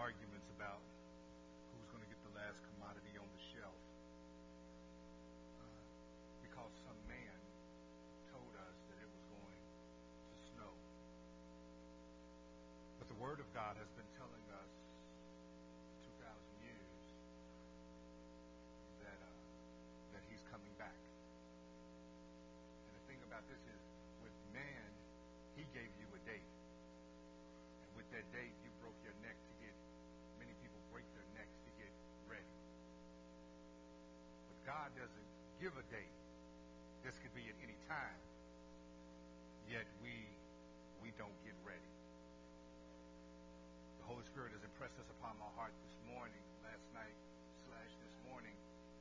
arguments about who's going to get the last commodity on the shelf because some man told us that it was going to snow. But the Word of God has been telling us for 2,000 years that He's coming back. And the thing about this is, with man, He gave you a date. And with that date, you broke your neck to get, many people break their necks to get ready. But God doesn't give a date. This could be at any time. Yet we don't get ready. The Holy Spirit has impressed us upon my heart this morning, last night / this morning.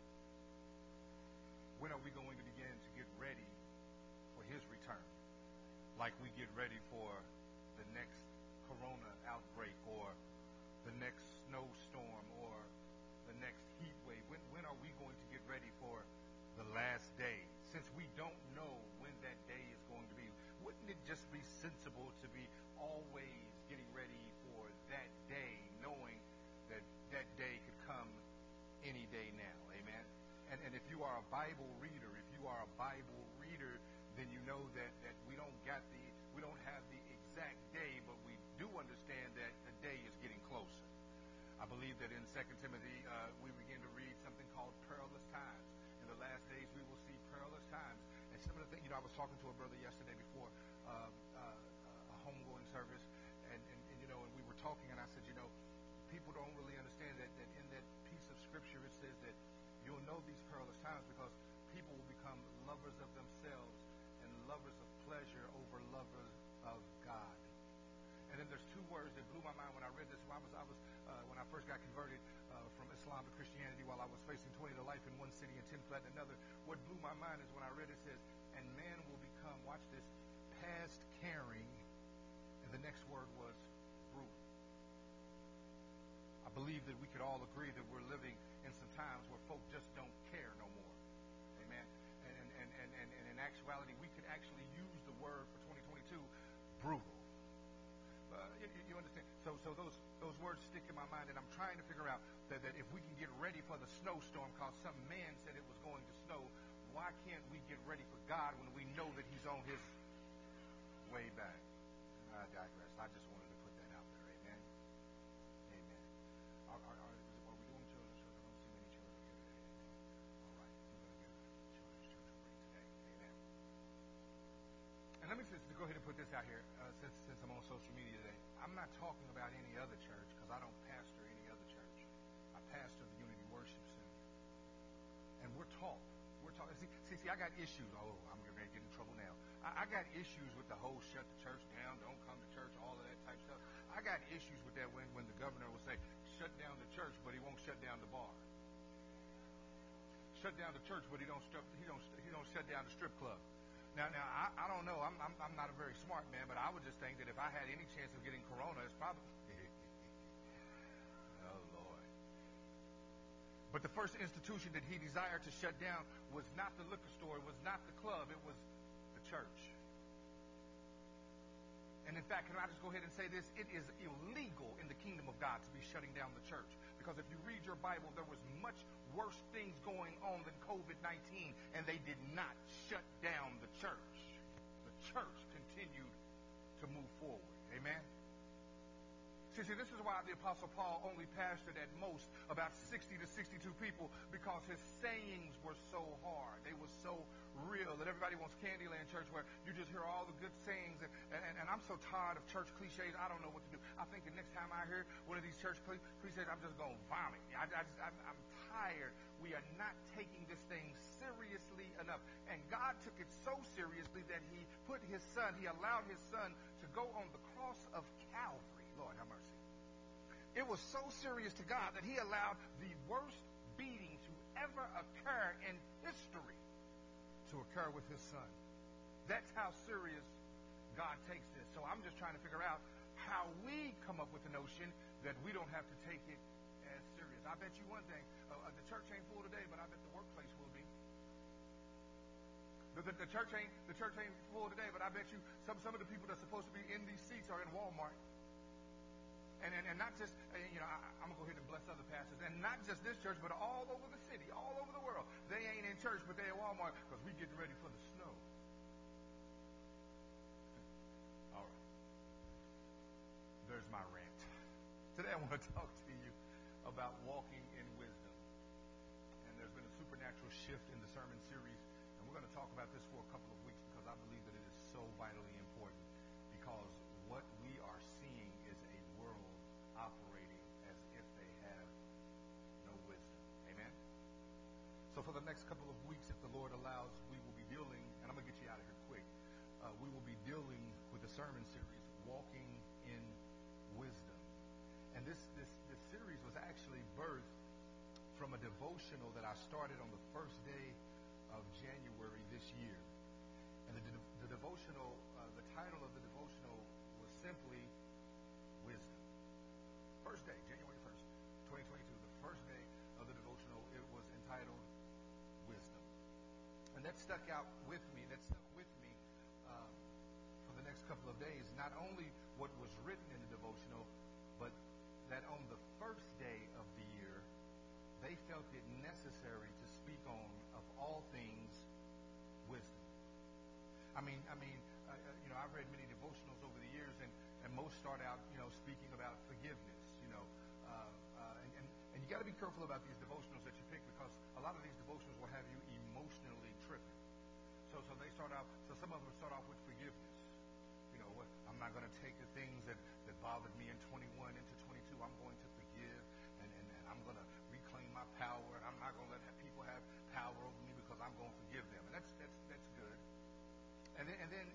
When are we going to begin to get ready for His return? Like we get ready for the next corona outbreak or the next snowstorm or the next heat wave. When are we going to get ready for the last day? Since we don't know when that day is going to be, wouldn't it just be sensible to be always getting ready for that day, knowing that that day could come any day now? Amen. And if you are a Bible reader, then you know that we don't have the exact day, but we do understand that the day is getting closer. I believe that in 2 Timothy we begin to read something called perilous times. In the last days we will see perilous times. And some of the things, I was talking to a brother yesterday before a homegoing service, and we were talking, and I said, people don't really understand that in that piece of scripture it says that you'll know these perilous times because people will become lovers of themselves and lovers of pleasure over lovers of God. And then there's two words that blew my mind when I read this. When I first got converted from Islam to Christianity, while I was facing 20 to life in one city and 10 flat in another, what blew my mind is when I read it says, and man will become, watch this, past caring, and the next word was brutal. I believe that we could all agree that we're living in some times where folk just don't care no more. Amen. And in actuality, we could actually use the word for 2022, brutal. You understand? So those words stick in my mind, and I'm trying to figure out that if we can get ready for the snowstorm, because some man said it was going to snow, why can't we get ready for God when we know that He's on His way back? I digress. I just wanted to put that out there. Amen. Amen. Are we doing children's church? I don't see many children here today. All right. We're going to get children's church free today. Amen. And let me just go ahead and put this out here, since I'm on social media today. I'm not talking about any other church because I don't pastor any other church. I pastor the Unity Worship Center. And we're taught. See, I got issues. Oh, I'm going to get in trouble now. I got issues with the whole shut the church down, don't come to church, all of that type stuff. I got issues with that when the governor will say, shut down the church, but he won't shut down the bar. Shut down the church, but he don't shut down the strip club. Now, I don't know. I'm not a very smart man, but I would just think that if I had any chance of getting corona, it's probably. Oh Lord! But the first institution that He desired to shut down was not the liquor store, it was not the club, it was the church. And in fact, can I just go ahead and say this? It is illegal in the kingdom of God to be shutting down the church. Because if you read your Bible, there was much worse things going on than COVID-19, and they did not shut down the church. The church continued to move forward. Amen? See, this is why the Apostle Paul only pastored at most about 60 to 62 people, because his sayings were so hard. They were so real that everybody wants Candyland Church where you just hear all the good sayings. And I'm so tired of church cliches, I don't know what to do. I think the next time I hear one of these church cliches, I'm just going to vomit. I'm tired. We are not taking this thing seriously enough. And God took it so seriously that He put His Son, He allowed His Son to go on the cross of Calvary. Lord have mercy. It was so serious to God that He allowed the worst beating to ever occur in history to occur with His Son. That's how serious God takes this. So I'm just trying to figure out how we come up with the notion that we don't have to take it as serious. I bet you one thing, the church ain't full today, but I bet the workplace will be. The church ain't full today, but I bet you some of the people that's supposed to be in these seats are in Walmart. And not just, I'm going to go ahead and bless other pastors, and not just this church, but all over the city, all over the world. They ain't in church, but they at Walmart because we getting ready for the snow. All right. There's my rant. Today I want to talk to you about walking in wisdom. And there's been a supernatural shift in the sermon series, and we're going to talk about this for a couple of weeks because I believe that it is so vitally important, because what we are seeing is a world operating as if they have no wisdom. Amen? So for the next couple of weeks, if the Lord allows, we will be dealing, and I'm going to get you out of here quick, we will be dealing with the sermon series, Walking in Wisdom. And this series was actually birthed from a devotional that I started on the first day of January this year. And the devotional, the title of the devotional was simply Wisdom. First day, January 1st, 2022, the first day of the devotional, it was entitled Wisdom. And that stuck with me for the next couple of days, not only what was written in the devotional, but that on the first day of the year, they felt it necessary to speak on, of all things, wisdom. I've read many devotionals over the years, and most start out, speaking about forgiveness, and you got to be careful about these devotionals that you pick, because a lot of these devotionals will have you emotionally tripping. So they start out. So some of them start off with forgiveness. I'm not going to take the things that bothered me in 21 into 22. I'm going to forgive, and I'm going to reclaim my power, and I'm not going to let people have power over me because I'm going to forgive them. And that's good. And then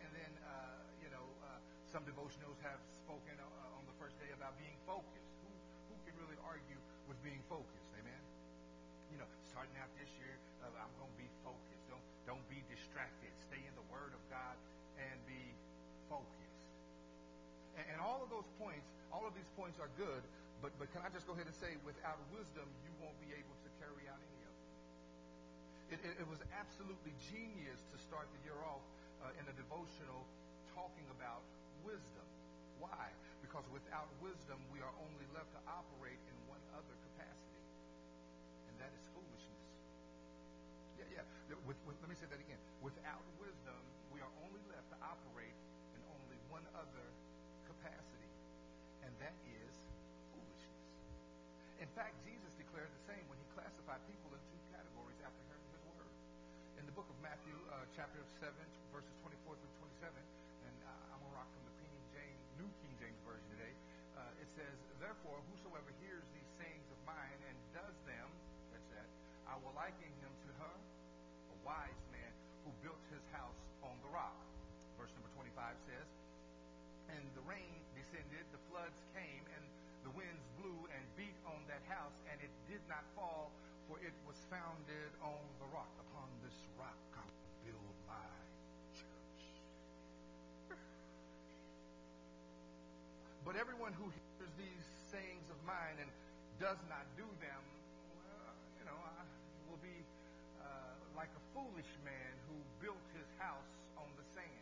some devotionals have spoken on the first day about being focused. Who can really argue with being focused? Amen. Starting out this year, I'm going to be focused. Don't be distracted. Stay in the Word of God and be focused. And all of these points are good, but can I just go ahead and say, without wisdom, you won't be able to carry out any of them. It was absolutely genius to start the year off in a devotional talking about wisdom. Why? Because without wisdom, we are only left to operate in one other capacity, and that is foolishness. Yeah. Let me say that again. Without wisdom, we are only left to operate in only one other capacity, and that is foolishness. In fact, Jesus declared the same when he classified people in two categories after hearing his word. In the book of Matthew, chapter 7, verses 24 through 27, and I'm going to rock from the New King James Version today, it says, "Therefore, whosoever hears these sayings of mine and does them," that's that, "I will liken him to her, a wise man who built his house on the rock." Verse number 25 says, "And the rain descended, the floods came, and the winds blew and beat on that house, and it did not fall, for it was founded on the rock. Upon this rock I will build my church." But everyone who hears these sayings of mine and does not do them, will be like a foolish man who built his house on the sand.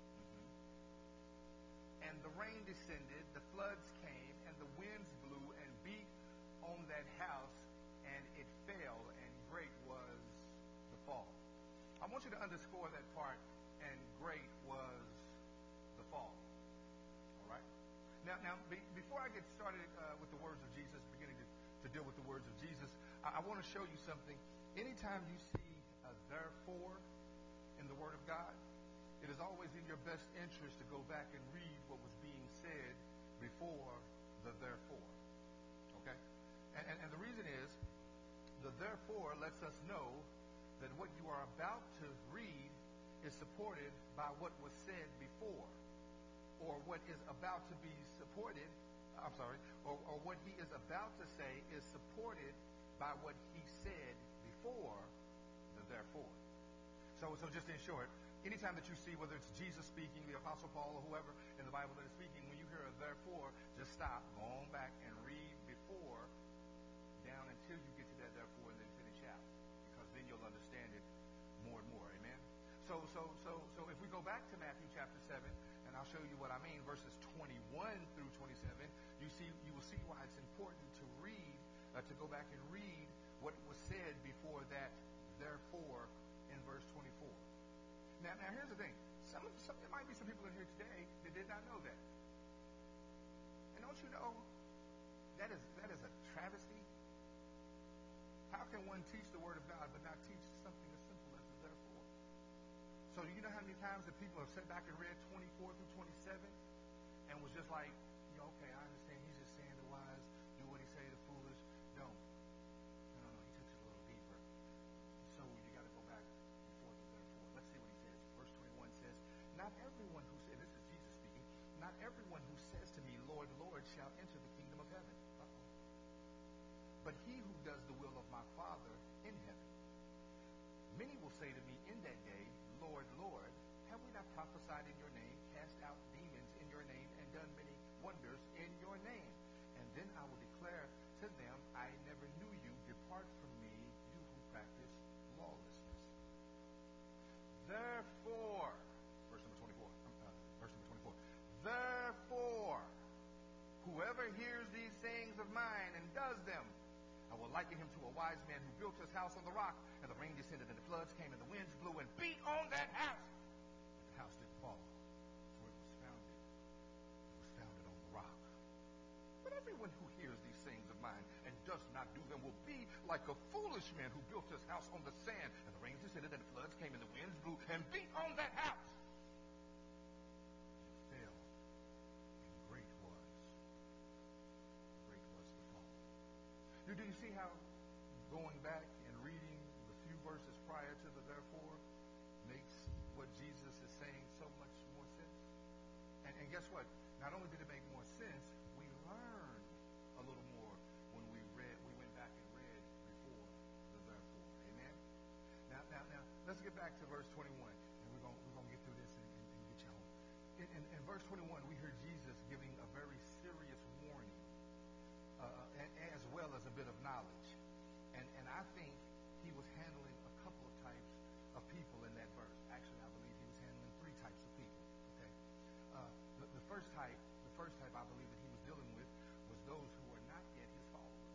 And the rain descended, the floods came, and the winds blew and beat on that house, and it fell, and great was the fall. I want you to underscore that part, and great was the fall. All right? Now, before I get started with the words of Jesus, beginning to deal with the words of Jesus, I want to show you something. Anytime you see a therefore in the Word of God, it is always in your best interest to go back and read what was being said before the therefore. Okay? And the reason is, the therefore lets us know that what you are about to read is supported by what was said before, or what is about to be supported, or what he is about to say is supported by what he said before the therefore. So just in short, anytime that you see, whether it's Jesus speaking, the Apostle Paul, or whoever in the Bible that is speaking, when you hear a therefore, just stop, go on back and read before down until you get to that therefore and then finish out, because then you'll understand it more and more. Amen? So if we go back to Matthew chapter 7, and I'll show you what I mean, verses 21 through 27, you will to go back and read what was said before that, therefore, in verse 24. Now here's the thing. There might be some people in here today that did not know that. And don't you know, that is a travesty. How can one teach the Word of God but not teach something as simple as the therefore? So you know how many times that people have sat back and read 24 through 27 and was just like, okay, I understand. He's just saying the wise do what he say, the foolish don't. No. He takes it a little deeper. So you got to go back before the therefore. Let's see what he says. Verse 21 says, not everyone who says, this is Jesus speaking, not everyone who says to me, Lord, Lord, shall enter the kingdom of heaven. But he who does the will of my Father in heaven. Many will say to me in that day, Lord, Lord, have we not prophesied in your name, cast out demons in your name, and done many wonders in your name? And then I will declare to them, I never knew you. Depart from me, you who practice lawlessness. Therefore, verse number 24. Therefore, whoever hears these sayings of mine and does them, I will liken him to a wise man who built his house on the rock, and the rain descended, and the floods came, and the winds blew and beat on that house. But the house didn't fall, for it was founded on the rock. But everyone who hears these sayings of mine and does not do them will be like a foolish man who built his house on the sand, and the rain descended, and the floods came, and the winds blew and beat on that house. It fell, and great was the fall. Do you see how going back and reading the few verses prior to the therefore makes what Jesus is saying so much more sense? And guess what? Not only did it make more sense, we learned a little more when we went back and read before the therefore. Amen? Now, let's get back to verse 21, and we're going to get through this and get you home. In verse 21, we hear Jesus giving a very serious warning, as well as a bit of knowledge. And I think he was handling a couple of types of people in that verse. Actually, I believe he was handling three types of people. Okay, the first type I believe that he was dealing with was those who were not yet his followers.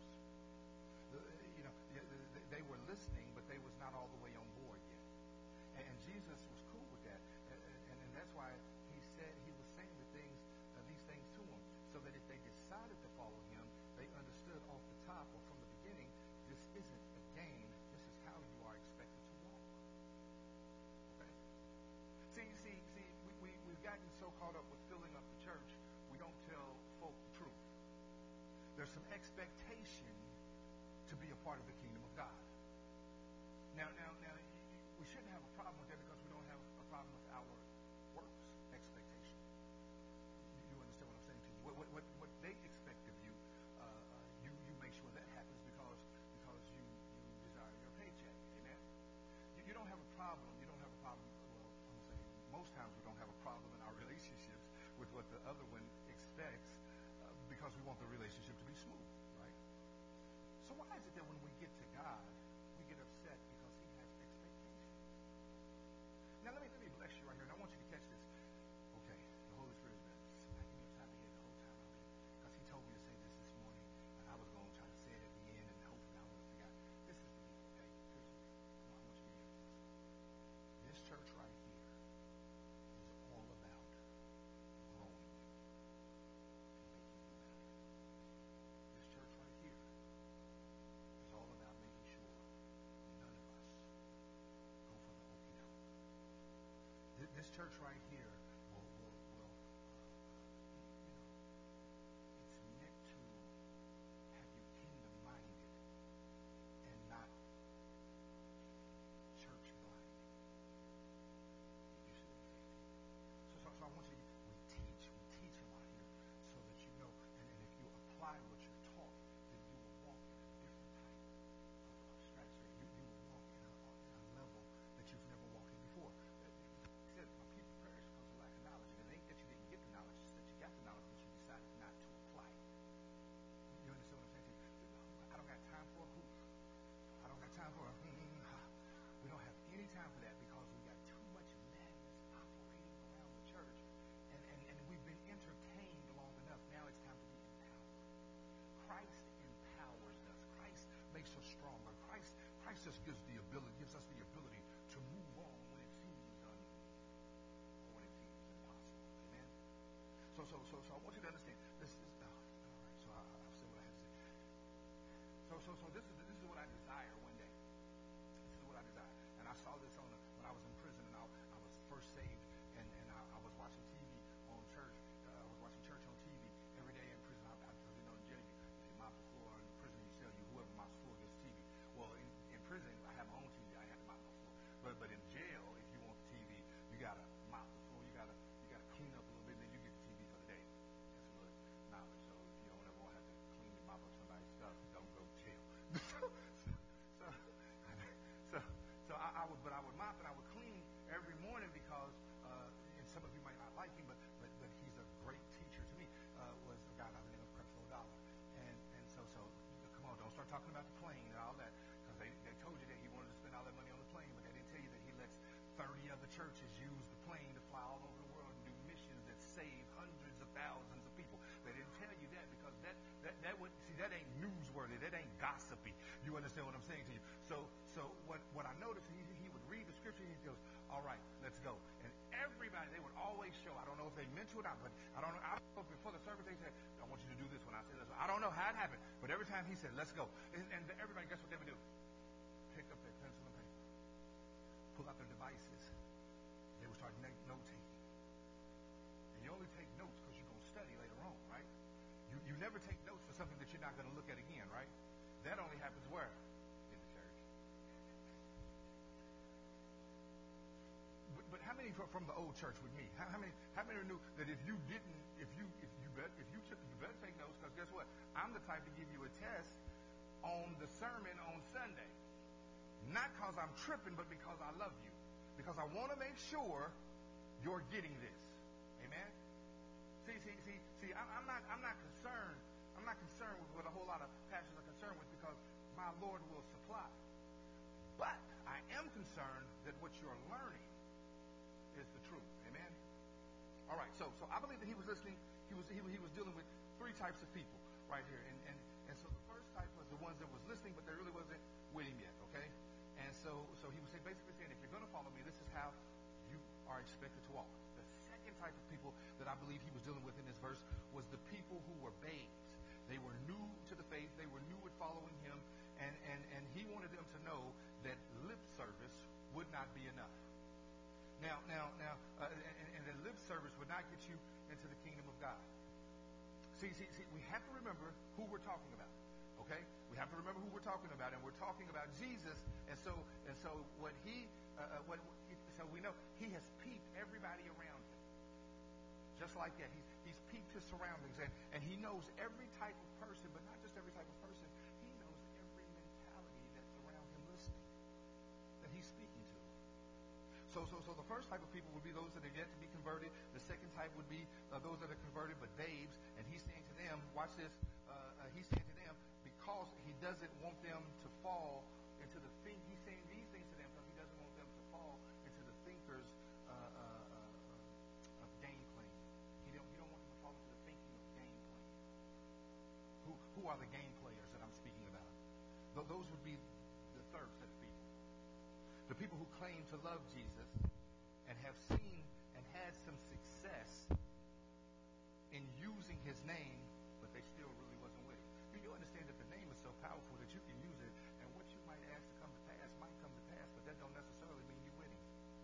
They were listening, but they was not all the way on board yet. And Jesus was cool with that, and that's why he said he was saying these things to them, so that if they decided to follow him, they understood off the top or from the beginning, this isn't a game. This is how you are expected to walk. Okay? See, we've gotten so caught up with filling up the church, we don't tell folk the truth. There's some expectation to be a part of the kingdom of God. Now, we shouldn't have a problem with that because we don't have a problem with our works expectation. You understand what I'm saying to you? What they expect of you, you make sure that happens because you desire your paycheck. Amen? You don't have a problem. You don't have a problem. Well, I'm going to say most times we don't have a problem in our relationships with what the other one expects because we want the relationship to be smooth, right? So why is it that when we get to God, we get upset because he has expectations? Now let me bless you right here, and I want you to catch this. Okay, the Holy Spirit has been smacking me upside the head the whole time I've been, because he told me to say this morning, and I was going to try to say it at the end, and hopefully I would have forgot. This is the deal, okay? Here's the deal. I want you to get this. This church right here is all about growing you and making you better. This church right here is all about making sure none of us go for the okey doke. This church right here will it's meant to have you kingdom-minded and not church-blinded. You see what I'm saying? So I want you to, we teach a lot here so that you know, and if you apply what you're taught, then you will walk in a different type of strategy. You will walk in a level that you've never walked in before. He said, my people perish because of lack of knowledge. And it ain't that you didn't get the knowledge, it's that you got the knowledge, but you decided not to apply it. You understand what I'm saying? I don't got time for a who. I don't got time for a We don't have any time for that because we got too much madness operating around the church. And we've been entertained long enough. Now it's time to be empowered. Christ empowers us. Christ just gives us the ability to move on when it seems when it seems impossible. Amen. So I want you to understand. This is all right. So I've said what I had to say. So this is what I desire one day. This is what I desire. And I saw this when I was in prison, and I was first saved, and I was watching TV on church. I was watching church on TV every day in prison. Because in jail, you mop the floor. In prison, you tell you whoever mops the floor gets TV. Well, in prison, I have my own TV. I had to mop the floor. But in jail, if you want the TV, you gotta mop the floor. You gotta clean up a little bit, and then you get the TV for the day. That's a little knowledge. So if you don't ever want to have to clean and mop up somebody's stuff, don't go to jail. I would mop and I would clean every morning because, and some of you might not like him, but he's a great teacher to me. Was a guy by the name of Creflo Dollar, and so come on, don't start talking about the plane and all that, because they told you that he wanted to spend all that money on the plane, but they didn't tell you that he lets 30 other churches use the plane to fly all over the world and do missions that save hundreds of thousands of people. They didn't tell you that because that ain't newsworthy. That ain't gossipy. You understand what I'm saying to you? So what I noticed, he would read the scripture and he goes, all right, let's go. And everybody, they would always show. I don't know if they meant to or not, but I don't know. Before the service, they said, I want you to do this when I say this. I don't know how it happened, but every time he said, let's go. And everybody, guess what they would do? Pick up their pencil and paper, pull out their devices. They would start note-taking. And you only take notes because you're going to study later on, right? You never take notes for something that you're not going to look at again, right? That only happens where? In the church. But how many from the old church with me? How many knew that if you better take notes, because guess what? I'm the type to give you a test on the sermon on Sunday. Not because I'm tripping, but because I love you. Because I want to make sure you're getting this. Amen? See, I'm not concerned. I'm not concerned with what a whole lot of pastors are concerned with, because my Lord will supply. But I am concerned that what you're learning is the truth. Amen? All right, so I believe that he was listening. He was dealing with three types of people right here. And so the first type was the ones that was listening, but they really wasn't with him yet, okay? And so he was basically saying, if you're going to follow me, this is how you are expected to walk. The second type of people that I believe he was dealing with in this verse was the people who were babes. They were new to the faith. They were new at following him. And he wanted them to know that lip service would not be enough. Now, and that lip service would not get you into the kingdom of God. See, we have to remember who we're talking about. Okay? We have to remember who we're talking about, and we're talking about Jesus. And so so we know he has peeped everybody around him. Just like that. He's peeped his surroundings, and he knows every type of person, but not just every type of person. He knows every mentality that's around him listening, that he's speaking to. So the first type of people would be those that are yet to be converted. The second type would be those that are converted but babes. And he's saying to them, watch this, he's saying to them, because he doesn't want them to fall into the thing. He's saying these things to them because he doesn't want them to fall into the thinkers of game playing. He don't want them to fall into the thinking of game playing. Who are the game players that I'm speaking about? Those would be the third set of people. The people who claim to love Jesus and have seen and had some success in using his name, but they still really wasn't with him. Do you understand that the name is so powerful that you can use it, and what you might ask to come to pass might come to pass, but that don't necessarily mean you're with him.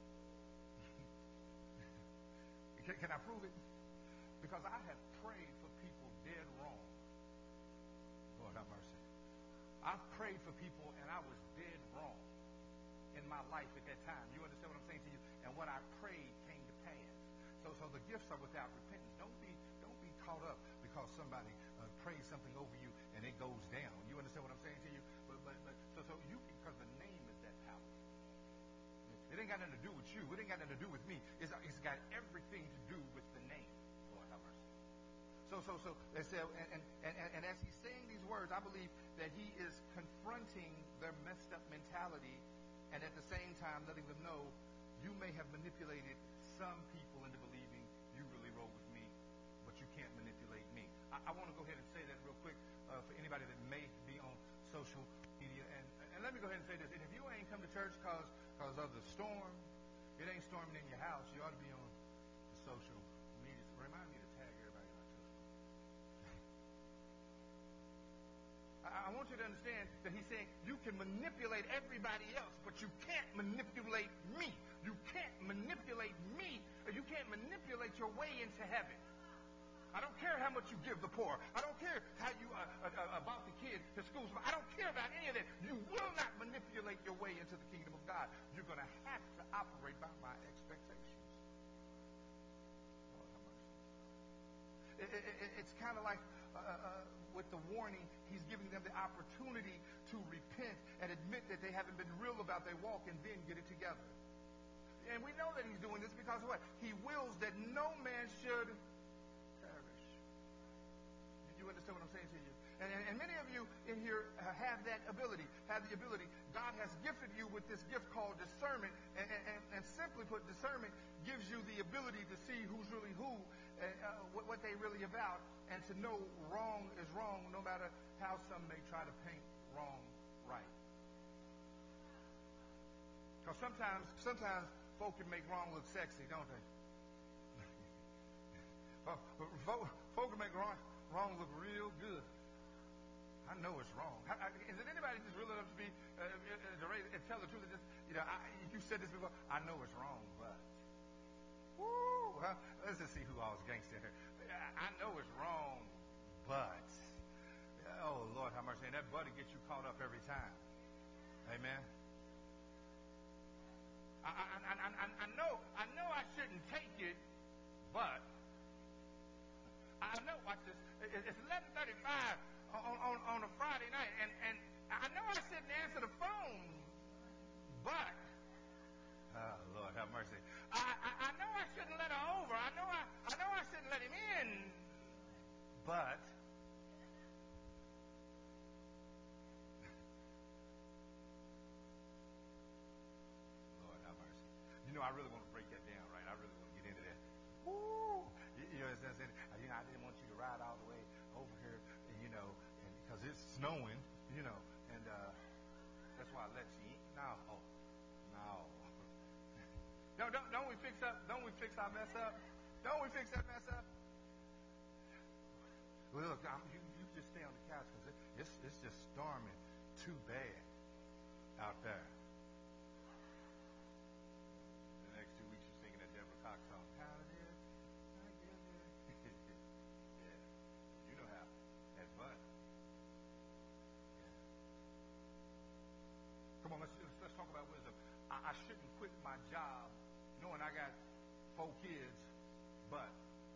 Can I prove it? Because I have prayed for people dead wrong. Lord have mercy. I've prayed for people and I was dead wrong in my life at that time. You understand what I'm saying to you? And what I prayed came to pass. So the gifts are without repentance. Don't be caught up because somebody prays something over you and it goes down. You understand what I'm saying to you? So you, because the name is that powerful. It ain't got nothing to do with you. It ain't got nothing to do with me. It's got everything to do with the name. Lord have mercy. So they say, and as he's saying these words, I believe that he is confronting their messed up mentality, and at the same time letting them know, you may have manipulated some people into believing you really roll with me, but you can't manipulate me. I want to go ahead and say that real quick for anybody that may be on social media, and let me go ahead and say this. And if you ain't come to church because of the storm, it ain't storming in your house. You ought to be on the social media. Remind me to tag everybody in our church. I want you to understand that he's saying you can manipulate everybody else, but you can't manipulate me. You can't manipulate me, or you can't manipulate your way into heaven. I don't care how much you give the poor. I don't care how you about the kids, the schools. I don't care about any of that. You will not manipulate your way into the kingdom of God. You're going to have to operate by my expectations. Lord have mercy. It's kind of like with the warning, he's giving them the opportunity to repent and admit that they haven't been real about their walk and then get it together. And we know that he's doing this because what? He wills that no man should perish. You understand what I'm saying to you? And many of you in here have that ability, have the ability. God has gifted you with this gift called discernment. And simply put, discernment gives you the ability to see who's really who and what they really about, and to know wrong is wrong no matter how some may try to paint wrong right. Because sometimes folk can make wrong look sexy, don't they? Folk can make wrong look real good. I know it's wrong. Is it anybody just real enough to be and tell the truth? You said this before. I know it's wrong, but let's just see who all is gangster here. I know it's wrong, but oh Lord, how much? And that buddy gets you caught up every time. Amen. I know I shouldn't take it, but I know. Watch this. It's 11:35 on a Friday night, and I know I shouldn't answer the phone, but Lord have mercy. I know I shouldn't let her over. I know I shouldn't let him in, but Lord have mercy. I really want to break that down, right? I really want to get into that. Woo! I didn't want you to ride all the way over here, and because it's snowing, and that's why I let you in. No. Don't we fix our mess up? Don't we fix that mess up? Well, look, you just stay on the couch because it's just storming too bad out there. The next 2 weeks you're singing that Deborah Cox song. How did I get there? Yeah, you know how. That butt. Yeah. Come on, let's talk about wisdom. I shouldn't quit my job knowing I got 4 kids, but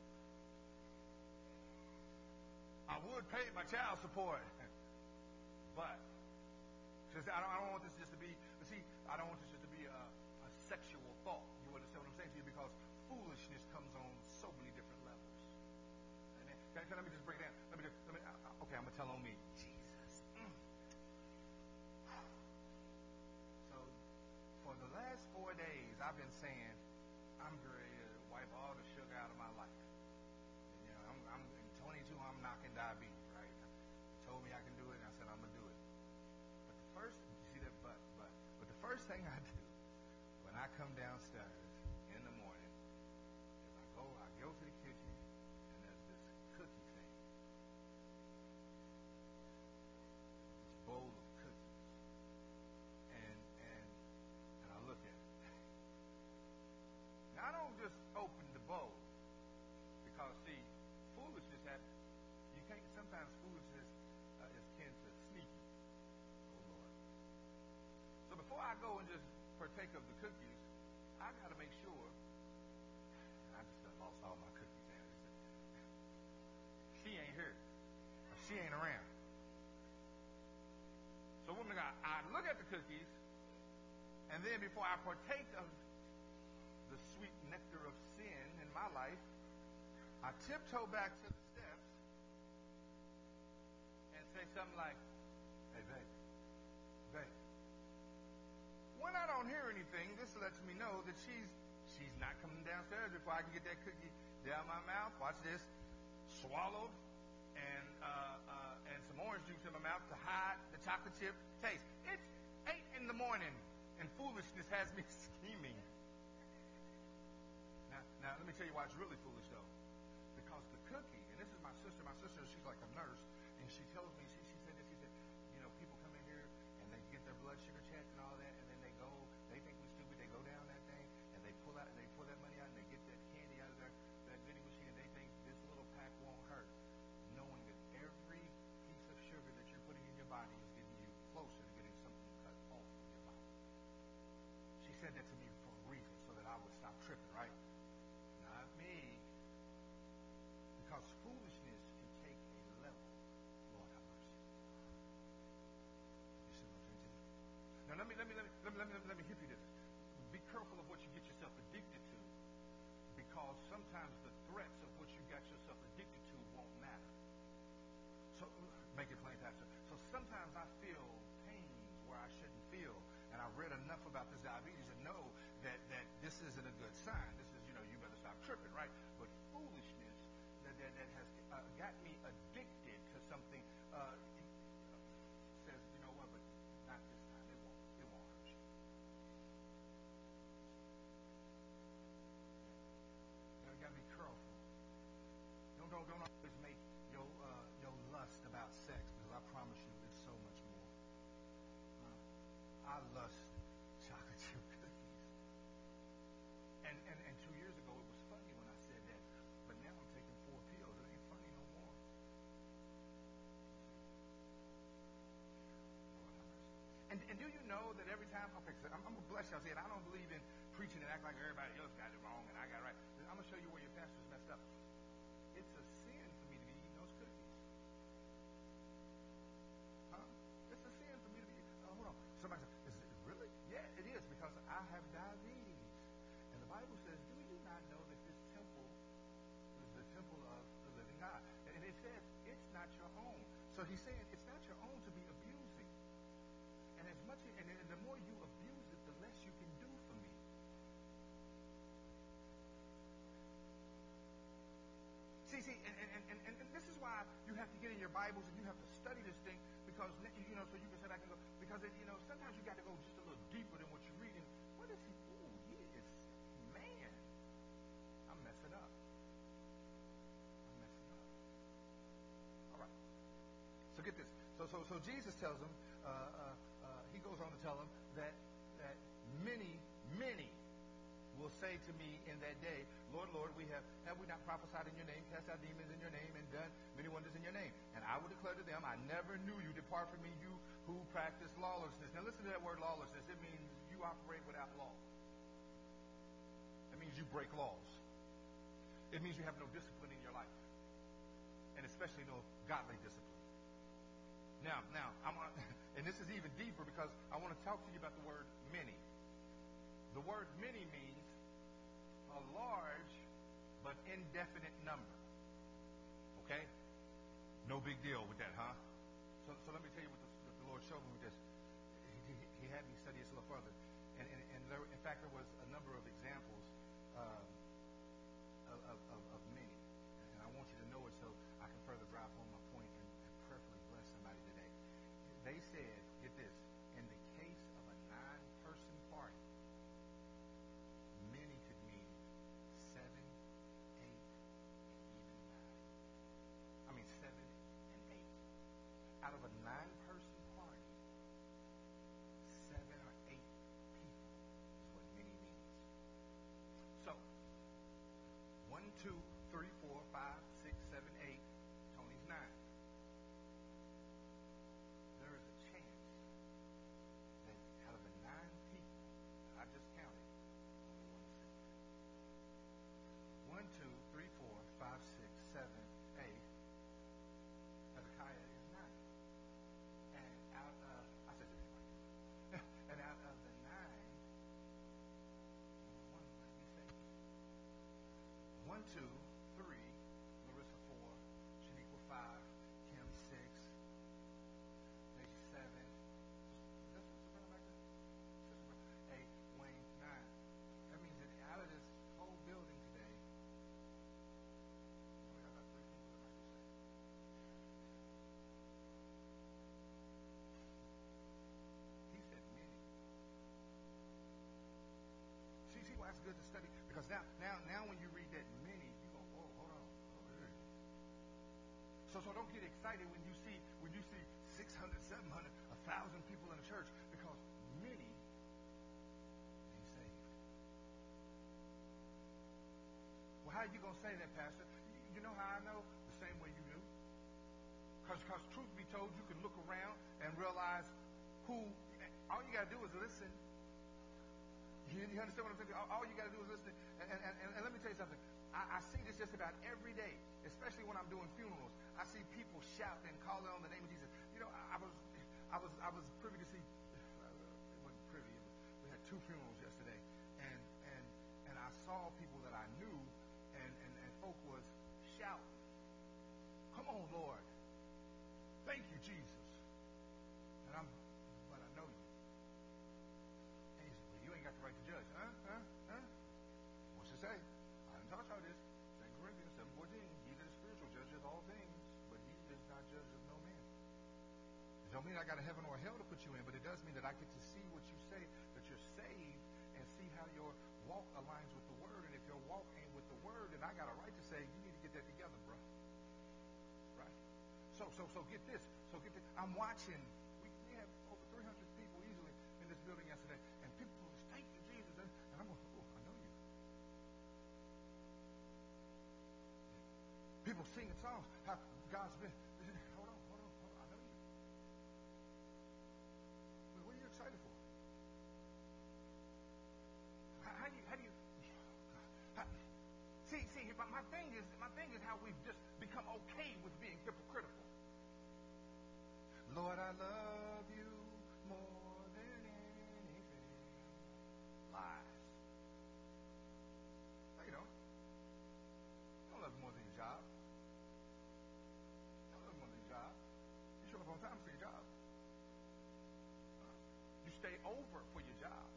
I would pay my child support. But I don't want this just to be. See, I don't want this just to be a sexual thought. You understand what I'm saying to you? Because foolishness comes on so many different levels. Amen. Let me just break it down. Okay, I'm gonna tell on me. Jesus. So for the last 4 days, I've been saying I'm ready to wipe all the sugar out of my life. I'm 22. I'm knocking diabetes, right? He told me I can do it, and I said I'm gonna do it. But the first, you see that but the first thing I do when I come downstairs in the morning is I go to the kitchen, and there's this cookie thing, this bowl of cookies, and I look at it. Now I don't just open the bowl because see. Foolishness you can't. Sometimes foolishness is kin to sneaky. Oh Lord! So before I go and just partake of the cookies, I got to make sure. I just lost all my cookies there. She ain't here. She ain't around. So woman, I look at the cookies, and then before I partake of the sweet nectar of sin in my life, I tiptoe back to the steps and say something like, "Hey, babe. When I don't hear anything, this lets me know that she's not coming downstairs before I can get that cookie down my mouth. Watch this, swallowed, and some orange juice in my mouth to hide the chocolate chip taste. It's in the morning, and foolishness has me scheming. Now, let me tell you why it's really foolish, though. Because the cookie, and this is my sister. My sister, she's like a nurse, and she tells me, she said this, she said, people come in here, and they get their blood sugar checked and all that, and then they think we're stupid, they go down that thing, and they pull that money out, and they get that candy out of that vending machine, and they think this little pack won't hurt, knowing that every piece of sugar that you're putting in your body is getting you closer to getting something cut off of your body. She said that to me for a reason, so that I would stop tripping, right? Not me. Because foolishness can take a level. Lord have mercy. You see what I'm saying to you? Now let me hit you this. Be careful of what you get yourself addicted to, because sometimes the threats of what you got yourself addicted to won't matter. So make it plain, Pastor. So sometimes I feel pains where I shouldn't feel, and I've read enough about this diabetes to know that this isn't a good sign. This is, you better stop tripping, right? But foolishness that has got me addicted to something says, you know what, but not this time. It won't hurt you. You got to be careful. Don't always make your lust about sex, because I promise you it's so much more. I lust chocolate chip cookies. And 2 years ago it was funny when I said that, but now I'm taking 4 pills. It ain't funny no more. And do you know that every time, okay, so I'm going to bless y'all. I don't believe in preaching and act like everybody else got it wrong and I got it right. I'm going to show you where your pastor's messed up. It's a sin for me to be eating those cookies. Huh? It's a sin for me to be eating. Hold on. Somebody said, is it really? Yeah, it is, because I have diabetes. And the Bible says, do you not know that this temple is the temple of the living God? And it says it's not your own. So he's saying it's not your own to be abusing. And the more you abuse it, the less you can do for me. See, and this is why you have to get in your Bibles and you have to study this thing, because so you can sit back and go, because sometimes you got to go just a little deeper than what you're reading. What is he? Ooh, he is, man. I'm messing up. All right. So get this. So Jesus tells him. He goes on to tell him that many will say to me in that day, Lord, Lord, have we not prophesied in your name, cast out demons in your name, and done many wonders in your name? And I will declare to them, I never knew you. Depart from me, you who practice lawlessness. Now listen to that word lawlessness. It means you operate without law. It means you break laws. It means you have no discipline in your life, and especially no godly discipline. Now, and this is even deeper, because I want to talk to you about the word many. The word many means a large but indefinite number. Okay? No big deal with that, huh? So let me tell you what the Lord showed me with this. He had me study this a little further. And in fact, there was a number of examples of many. And I want you to know it so I can further drive home my point and prayerfully bless somebody today. They said, get this, in the case of a 9-person party, many could mean 7, 8, and even 9. I mean 7 and 8. Out of a 9-person party, 7 or 8 people is what many means. So, 1, 2, 3, 4, 5, 6, 7, 8. Tony's 9. There is a chance that out of the 9 people that I just counted, only one is saved. 1, 2, 3, 4, 5, 6, 7, 8. Hezekiah is 9. So don't get excited when you see 600, 700, 1,000 people in the church, because many ain't saved. Well, how are you going to say that, Pastor? You know how I know? The same way you do. Because truth be told, you can look around and realize who, all you got to do is listen. You understand what I'm saying? All you got to do is listen. And let me tell you something. I see this just about every day, especially when I'm doing funerals. I see people shout and call on the name of Jesus. You know, I was privy to see. It wasn't privy. We had 2 funerals yesterday, and I saw people that I knew, and folk was shouting, "Come on, Lord! Thank you, Jesus!" But I know you. And he said, "Well, you ain't got the right to judge, huh? What's it say? I didn't taught y'all this. 2 Corinthians 7:14. He that is spiritual judges all things, but he is not judged of no man." It don't mean I got a heaven or a hell to put you in, but it does mean that I get to see what you say, that you're saved, and see how your walk aligns with the word. And if your walk ain't with the word, then I got a right to say, you need to get that together, bro. Right? So get this. I'm watching. We had over 300 people easily in this building yesterday, and people was, "Thank you, Jesus," and I'm going, "Oh, I know you." People singing songs, how God's been. Hold on. I know you. What are you excited for? How do you? See, my thing is how we've just become okay with being hypocritical. Lord, I love you more than anything. Lies. No, you don't. You don't love him more than your job. You don't love him more than your job. You show up on time for your job. You stay over for your job.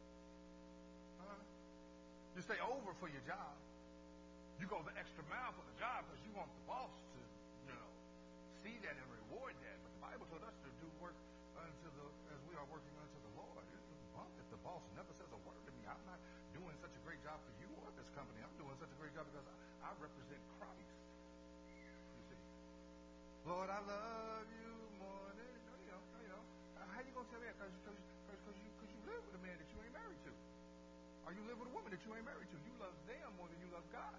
You stay over for your job. You go the extra mile for the job because you want the boss to, see that and reward that. But the Bible told us to do work as we are working unto the Lord. It's a bump if the boss never says a word to me. I'm not doing such a great job for you or this company. I'm doing such a great job because I represent Christ. You see, Lord, I love you more than you know. How you gonna tell me that? Because you live with a man that you ain't married to, or you live with a woman that you ain't married to. You love them more than you love God.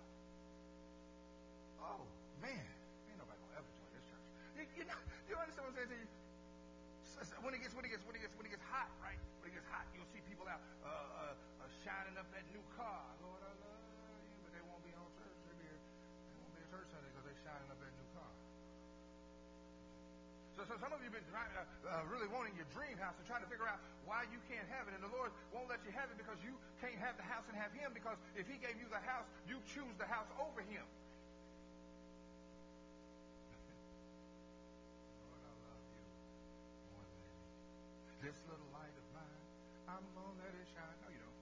Oh man, ain't nobody gonna ever join this church. You understand what I'm saying to you? When it gets hot, right? When it gets hot, you'll see people out shining up that new car. Lord, I love you, but they won't be on church. They won't be at church Sunday because they're shining up that new car. So some of you have been really wanting your dream house and trying to figure out why you can't have it. And the Lord won't let you have it because you can't have the house and have Him, because if He gave you the house, you choose the house over Him. Lord, I love you more than anything. This little light of mine, I'm going to let it shine. No, you don't.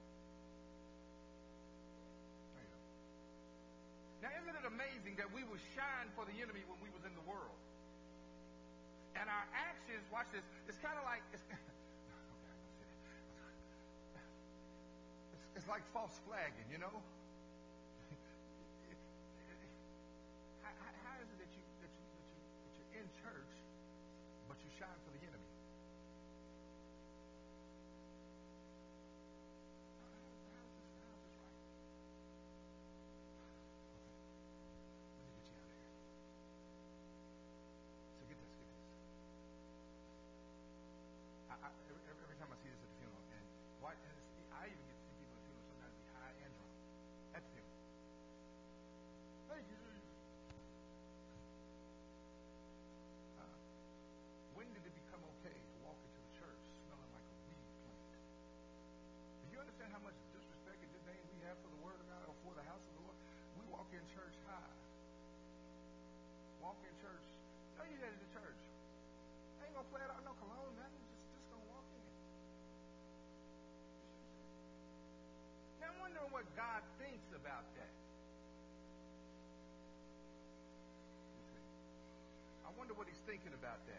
No, you don't. Now, isn't it amazing that we would shine for the enemy when we was in the world? And our actions, watch this, it's kind of like, it's like false flagging, you know? How is it that you're in church, but you shine for the enemy? How is this right? Okay. Let me get you out of here. So get this. Every time I see this at the funeral, and I even get to see people at the funeral sometimes be high and drunk at the funeral. Thank you, Jesus. When did it become okay to walk into the church smelling like a weed plant? Do you understand how much disrespect and disdain we have for the Word of God or for the house of the Lord? We walk in church high. Walk in church. No, you headed to church. I ain't gonna play it out, no cologne, nothing. Just gonna walk in. Now I'm wondering what God thinks about that. You see, I wonder what He's thinking about that.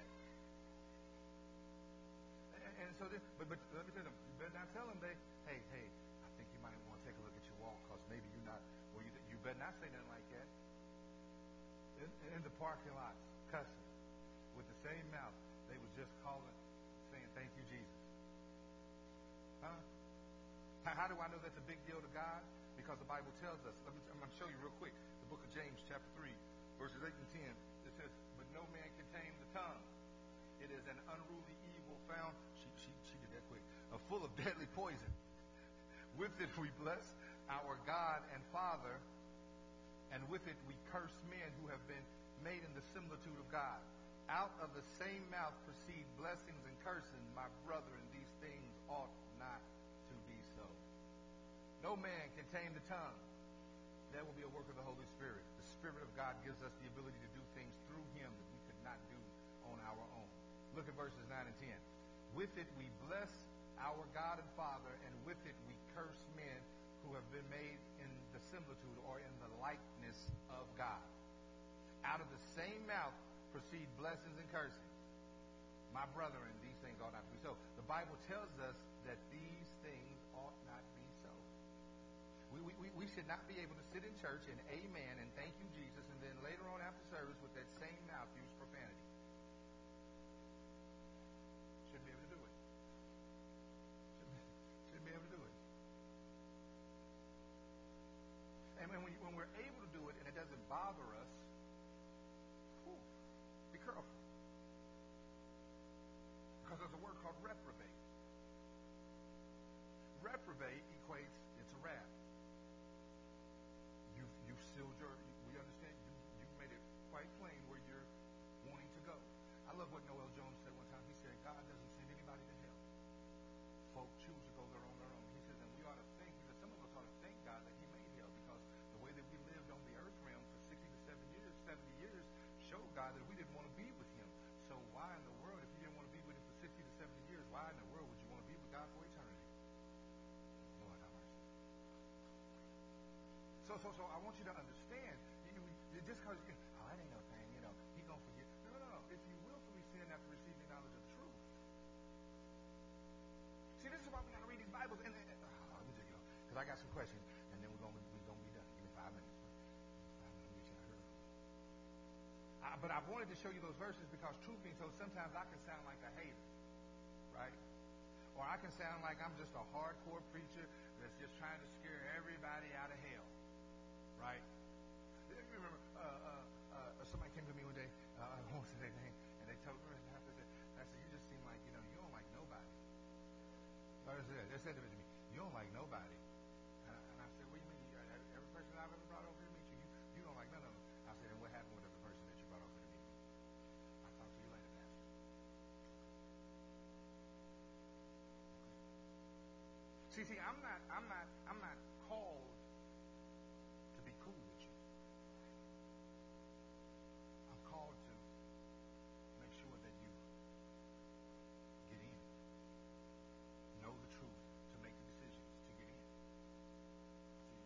And so, but let me tell them, you better not tell them, hey, I think you might want to take a look at your walk because maybe you're not. Well, you better not say nothing like that. in the parking lots, cussing, with the same mouth they was just calling, saying, thank you, Jesus. Huh? How do I know that's a big deal to God? Because the Bible tells us. I'm going to show you real quick. The book of James, chapter 3, verses 8 and 10. It says, but no man can tame the tongue. It is an unruly evil found. She did that quick. Full of deadly poison. With it we bless our God and Father, and with it we curse men who have been made in the similitude of God. Out of the same mouth proceed blessings and cursing. My brethren, these things ought not to be so. No man can tame the tongue. That will be a work of the Holy Spirit. The Spirit of God gives us the ability to do things through Him that we could not do on our own. Look at verses 9 and 10. With it we bless our God and Father, and with it we curse men who have been made in the similitude or in the likeness of God. Out of the same mouth proceed blessings and cursing. My brethren, these things ought not to be so. The Bible tells us that these things ought not be so. We should not be able to sit in church and amen and thank you, Jesus, and then later on after service with that same mouth use profanity. Shouldn't be able to do it. Shouldn't be able to do it. And when we're able to do it and it doesn't bother us, be careful. Because there's a word called reprobate. Reprobate equates, it's a rap. You've sealed we understand, you've made it quite plain where you're wanting to go. I love what Noel Jones said one time. He said, God doesn't send anybody to hell. Folk choose to go there on their own. He says, and we ought to think, he said, some of us ought to thank God that He made hell, because the way that we lived on the earth realm for 60 to 70 years showed God that we didn't want to be with Him. So why in the world, if you didn't want to be with Him for 60 to 70 years, why in the world would you want to be with God for eternity? Lord, have mercy. So I want you to understand, just because that ain't no thing, He gonna forget. No. If you willfully sin after receiving knowledge of the truth. See, this is why we got to read these Bibles. And let me just because I got some questions, and then we're gonna be done. Give me 5 minutes. 5 minutes, get you out here. But I wanted to show you those verses because, truth being told, sometimes I can sound like a hater, right? Or I can sound like I'm just a hardcore preacher that's just trying to scare everybody out of hell, right? Remember, somebody came to me one day, I won't say their name, and they told me, I said, you just seem like, you don't like nobody. They said to me, you don't like nobody. And I said, what do you mean? Every person I've ever brought over here to meet you, you don't like none of them. I said, and what happened with every person that you brought over to meet me? I'll talk to you later, Pastor. Okay. See, I'm not called to be cool with you. I'm called to make sure that you get in, know the truth, to make the decisions to get in. See,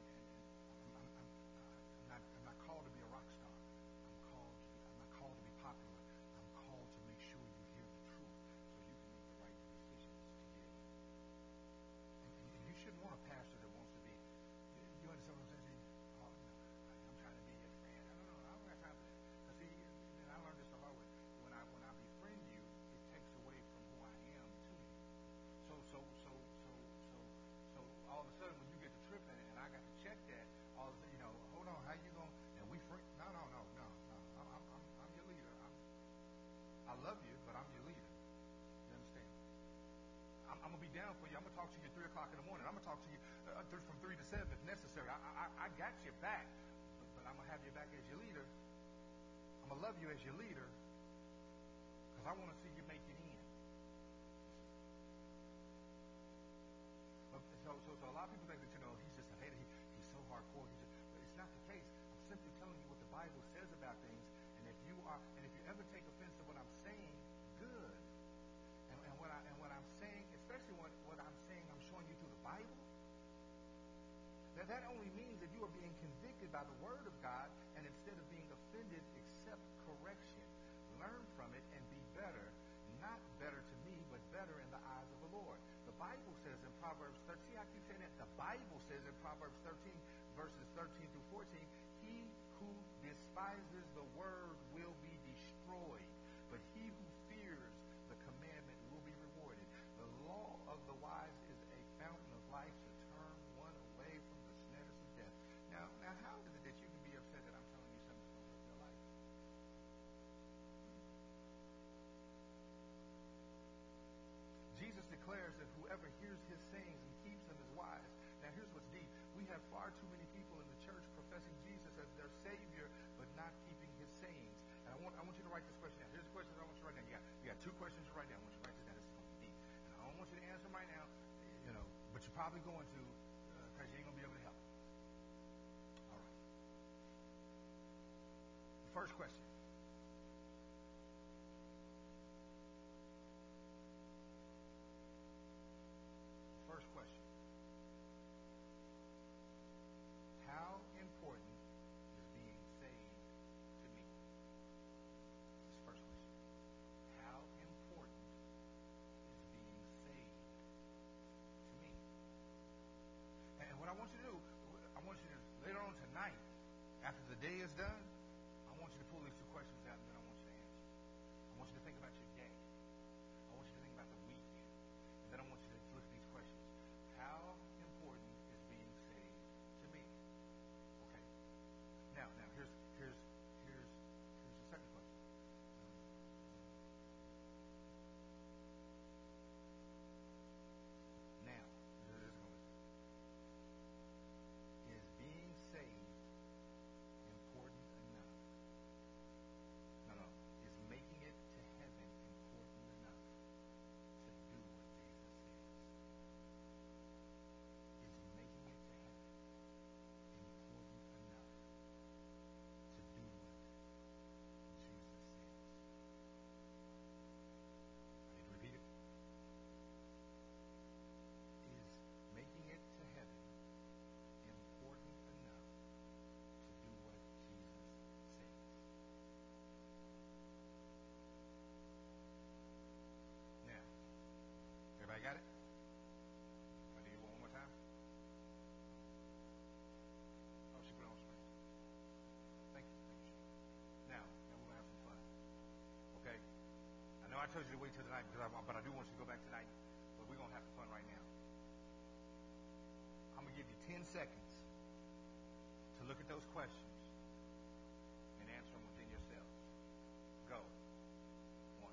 and I'm not called to be a rock star. I'm not called to be popular. I'm called to make sure you hear the truth so you can make the right decisions to get in. And you shouldn't want a pastor that wants to be. You understand what I'm saying? Oh, I'm trying to be your friend. No, I don't have time for that. Because see, and I learned this the hard way. When I befriend you, it takes away from who I am to you. So all of a sudden when you get to tripping and I got to check that, all of a sudden, hold on, how you going? And we friend? No. I'm your leader. I love you, but I'm your leader. You understand? I'm going to be down for you. I'm going to talk to you at 3 o'clock in the morning. I'm going to talk to you from 3 to 7 if necessary. I got your back, but I'm going to have your back as your leader. I'm going to love you as your leader because I want to see you make it in. So a lot of people think that, he's just a hater. He's so hardcore. But it's not the case. I'm simply telling you what the Bible says about things. And if you ever take offense to what I'm saying, good. And what I'm saying, especially what I'm saying, I'm showing you through the Bible. That only means that you are being convicted by the Word of God, and instead of being offended, accept correction. Learn from it and be better. Not better to me, but better in the eyes of the Lord. The Bible says in Proverbs 13, see, I keep saying that. The Bible says in Proverbs 13, verses 13 through 14, he who despises the word will be destroyed, but he who fears the commandment will be rewarded. The law of the wise is a fountain of life to turn one away from the snares of death. Now, how is it that you can be upset that I'm telling you something that's going to help your life? Jesus declares that whoever hears his sayings and keeps them is wise. Now, here's what's deep. We have far too many people in the church professing Jesus as their Savior, but not keeping his sayings. And I want you to write this question down. Here's the question I want you to write down. You got 2 questions to write down. I want you to write this down. This is going to be deep. And I don't want you to answer them right now, but you're probably going to because you ain't going to be able to help. All right. The first question. First question. How important is being saved to me? This is the first question. How important is being saved to me? And what I want you to do, I want you to, later on tonight, after the day is done, I want you to pull these 2 questions out, and then I want you to answer. I want you to think about your day. I want you to think about the weekend. And then I want you to look at these questions. How important is being saved to me? Okay. Now here's the second question. Now, is being saved important enough? No. Is making it to heaven important enough to do what Jesus says? Is making it to heaven important enough to do what Jesus says? I need to repeat it. Is making it to heaven important enough to do what Jesus says? Now, everybody got it? I do it one more time. Oh, she put it on screen. Thank you. Now we're gonna have some fun. Okay? I know I told you to wait till tonight, but I do want you to go back tonight. But we're gonna have some fun right now. I'm gonna give you 10 seconds to look at those questions and answer them within yourself. Go. 1.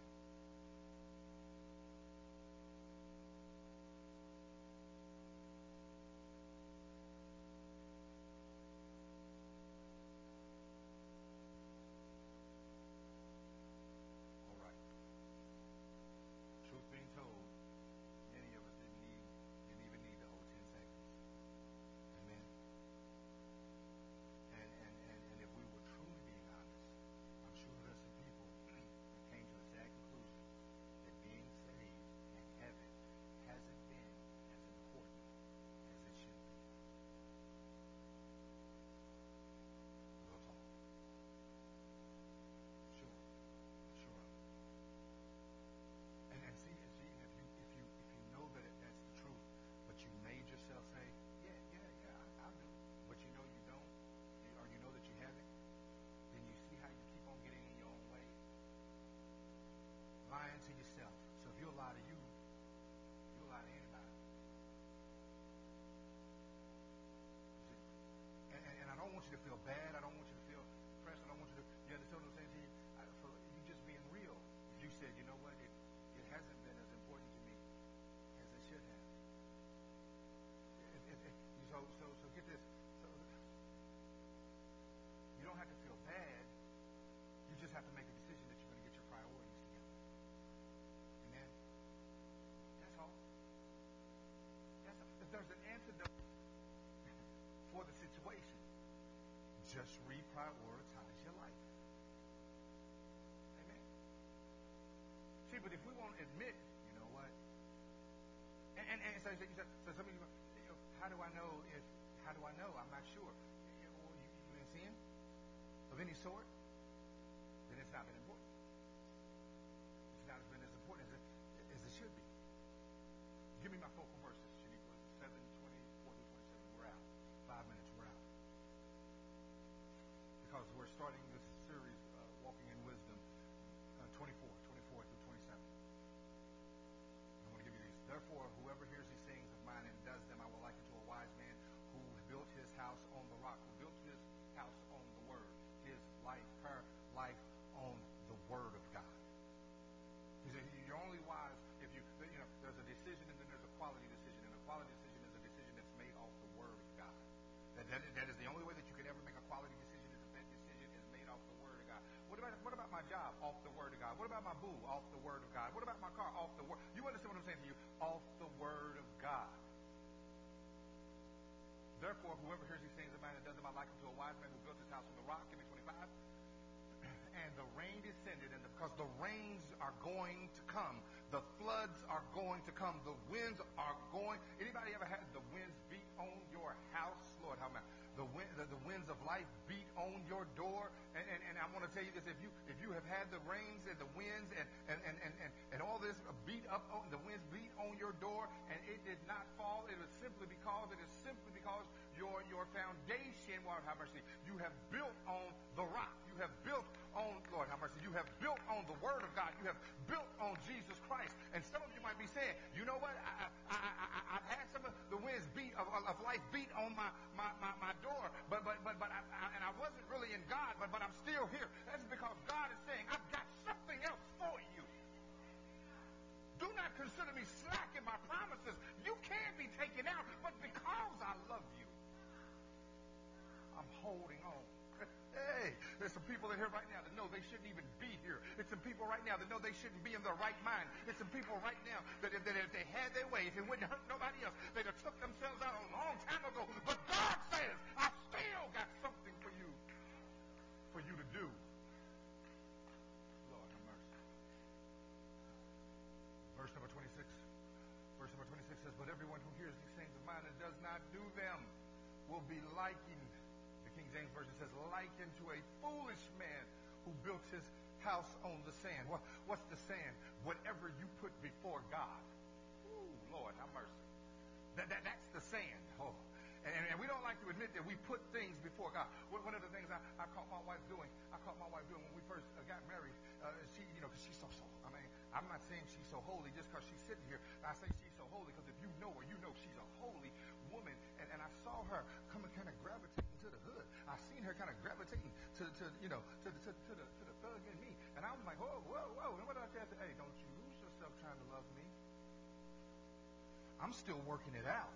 All right. Truth being told, many of us didn't even need the whole 10 seconds. Amen. And if we were truly being honest, I'm sure there's some people that came to a sad conclusion that being saved in heaven hasn't been as important as it should be. Real talk. Sure. Sure of it. And see, and if you know that that's the truth, but you made yourself say, yeah, I'll do it, but you know you don't, or you know that you haven't, then you see how you keep on getting in your own way, lying to yourself. So if you'll lie to you, you'll lie to anybody. See? And I don't want you to feel bad. I don't want you to feel pressed. I don't want you to. You understand what I'm saying to you? For you just being real. If you said, you know what, it hasn't been as important to me as it should have. So get this. So you don't have to feel bad. You just have to make a decision that you're going to get your priorities together. Amen. That's all. If there's an antidote for the situation, just reprioritize your life. Amen. See, but if we won't admit, you know what? So some of you, how do I know? I'm not sure. Well, you in sin of any sort, then it's not been important. It's not been as important as it should be. Give me my focal verses, Shaniqua. 7:24 through 27. We're out. 5 minutes. We're out. because we're starting this series, Walking in Wisdom, 24 through 27. I want to give you these. Therefore, whoever hears these sayings of mine and does them, I will liken to a wise man who built his house on the rock, who built his house on the Word, his life, her life on the Word of God. He said, you're only wise if there's a decision and then there's a quality decision. And a quality decision is a decision that's made off the Word of God. That is the only way that you can ever make a quality decision is if that decision is made off the Word of God. What about my job? Off the Word of God. What about my boo? Off the Word of God. What about my car? Off the Word. You understand what I'm saying to you? Off the Word of God. Therefore, whoever hears these things of mine and does them, I liken to a wise man who built his house on the rock. Give me 25. And the rain descended, and because the rains are going to come, the floods are going to come, the winds are going. Anybody ever had the winds beat on your house? Lord, how many? The winds of life beat on your door, and I want to tell you this: if you have had the rains and the winds and all this beat up on the winds beat on your door, and it did not fall, it is simply because your foundation, Lord have mercy, you have built on the rock, you have built on, Lord have mercy, you have built on the Word of God, you have built on Jesus Christ. And some of you might be saying, you know what? I've had some of the winds beat of life beat on my door, but I wasn't really in God, but I'm still here. That's because God is saying, I've got something else for you. Do not consider me slack in my promises. You can be taken out, but because I love you, I'm holding on. Hey, there's some people in here right now that know they shouldn't even be here. It's some people right now that know they shouldn't be in their right mind. It's some people right now that if they had their way, if it wouldn't hurt nobody else, they'd have took themselves out a long time ago. But God says, I still got something for you to do. Lord have mercy. Verse number 26 says, but everyone who hears these things of mine and does not do them will be likened. The King James Version says, likened to a foolish man who built his house on the sand. What's the sand? Whatever you put before God. Ooh, Lord, have mercy. That's the sand. Oh. And we don't like to admit that we put things before God. One of the things I caught my wife doing when we first got married, because she's so, I mean, I'm not saying she's so holy just because she's sitting here. I say she's so holy because if you know her, you know she's a holy woman. And I saw her coming kind of gravitating to the hood. I seen her kind of gravitating to the thug in me. And I was like, whoa. And what did I say? I said, hey, don't you lose yourself trying to love me. I'm still working it out.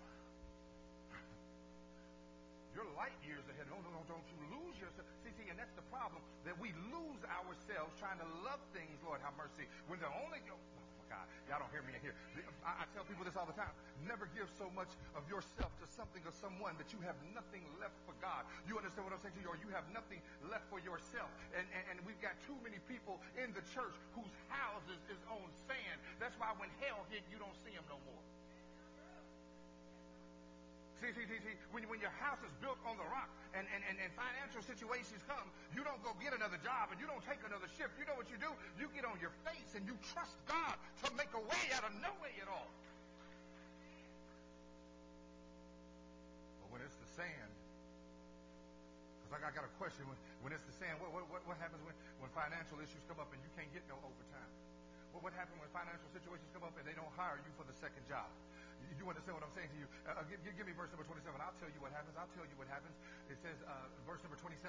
You're light years ahead. No, don't you lose yourself. See, and that's the problem, that we lose ourselves trying to love things, Lord have mercy, when the only, oh my God, y'all don't hear me in here. I tell people this all the time. Never give so much of yourself to something or someone that you have nothing left for God. You understand what I'm saying to you? Or you have nothing left for yourself. And we've got too many people in the church whose houses is on sand. That's why when hell hit, you don't see them no more. See, when your house is built on the rock and financial situations come, you don't go get another job and you don't take another shift. You know what you do? You get on your face and you trust God to make a way out of no way at all. But when it's the sand, because I got a question, when it's the sand, what happens when financial issues come up and you can't get no overtime? What happens when financial situations come up and they don't hire you for the second job? You understand what I'm saying to you? Give me verse number 27. I'll tell you what happens. It says, verse number 27.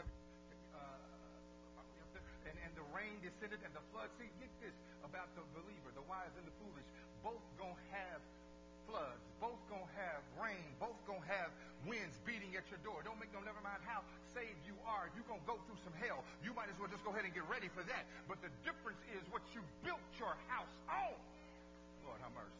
And the rain descended and the flood. See, get this about the believer, the wise and the foolish. Both gonna have floods. Both gonna have rain. Both gonna have winds beating at your door. Never mind how saved you are. You're gonna go through some hell. You might as well just go ahead and get ready for that. But the difference is what you built your house on. Lord have mercy.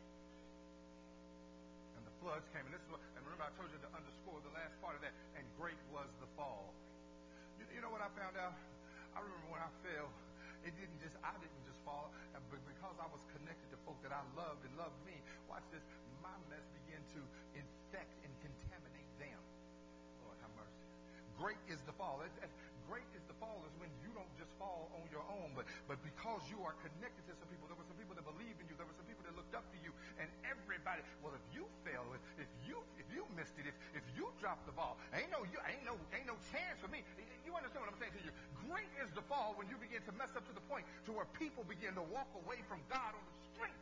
Floods came, and remember I told you to underscore the last part of that, and great was the fall. You know what I found out? I remember when I fell, I didn't just fall, but because I was connected to folk that I loved and loved me, watch this, my mess began to infect and contaminate them. Lord have mercy. Great is the fall. Great is the fall is when you don't just fall on your own, but because you are connected to some people. There were some people that believed in you. There were some people that looked up to you, and everybody. Well, if you fail, if you missed it, if you drop the ball, ain't no chance for me. You understand what I'm saying to you? Great is the fall when you begin to mess up to the point to where people begin to walk away from God on the strength.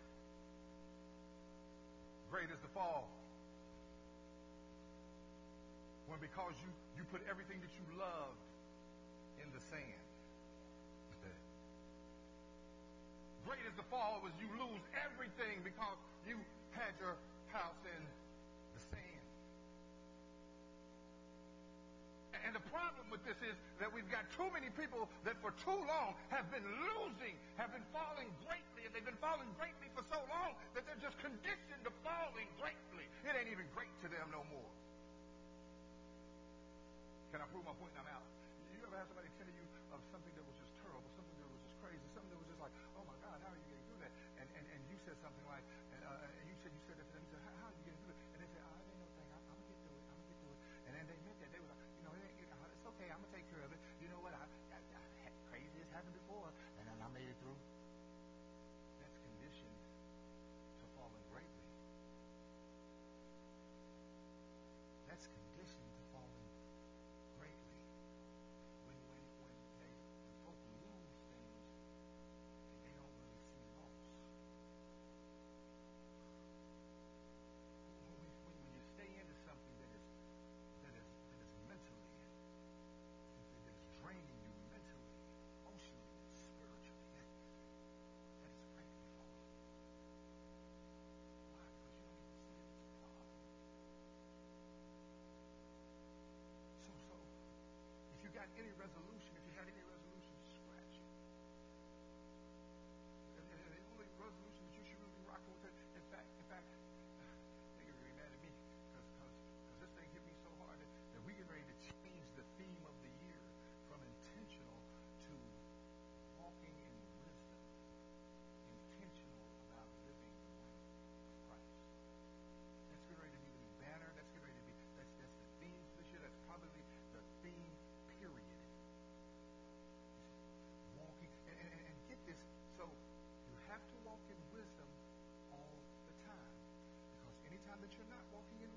Great is the fall when because you put everything that you loved in the sand. Great is the fall was you lose everything because you had your house in the sand. And the problem with this is that we've got too many people that for too long have been losing, have been falling greatly, and they've been falling greatly for so long that they're just conditioned to falling greatly. It ain't even great to them no more. Can I prove my point? I'm out. You ever have somebody tell you of something that was just terrible, something that was just crazy, something that was just like, oh my God, how are you going to do that? And you said something like, you said that to them. You said, how are you going to do it? And they said, oh, it ain't no thing. I'm going to get through it. I'm going to get through it. And then they meant that. They were like, it's okay. I'm going to take care of it. You know what? Crazy has happened before, and I made it through. That's conditioned to falling greatly. That's conditioned to falling greatly. When folk lose things, they don't really see loss. When you stay into something that is mentally, that is draining you mentally, emotionally, and spiritually, that is greatly falling. Why? Because you don't even see it as a problem. So if you got any resolution, scratch it. And the only resolution that you should really be rocking with it, in fact, they get really mad at me because this thing hit me so hard that we get ready to change the theme of the year from intentional to walking in wisdom. Intentional about living the way of Christ. That's getting ready to be the new banner. That's getting ready to be that's the theme for this year. That's probably the theme, period. Walking and get this. So you have to walk in wisdom all the time. Because anytime that you're not walking in